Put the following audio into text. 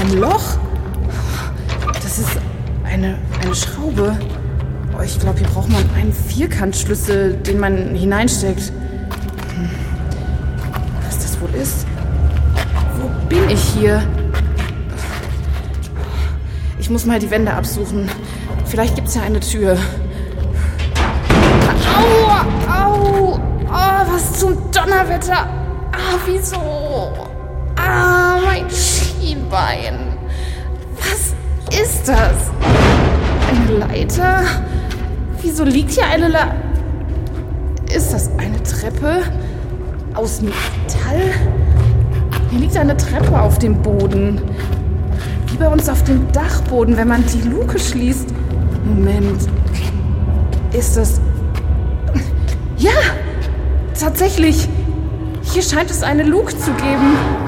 ein Loch. Das ist eine Schraube. Oh, ich glaube, hier braucht man einen Vierkantschlüssel, den man hineinsteckt. Was das wohl ist? Wo bin ich hier? Ich muss mal die Wände absuchen. Vielleicht gibt es ja eine Tür. Au! Au! Oh, was zum Donnerwetter! Wieso? Mein Schienbein. Was ist das? Eine Leiter? Wieso liegt hier eine Ist das eine Treppe? Aus Metall? Hier liegt eine Treppe auf dem Boden. Wie bei uns auf dem Dachboden, wenn man die Luke schließt. Moment. Ist das... Ja! Tatsächlich! Hier scheint es eine Luke zu geben.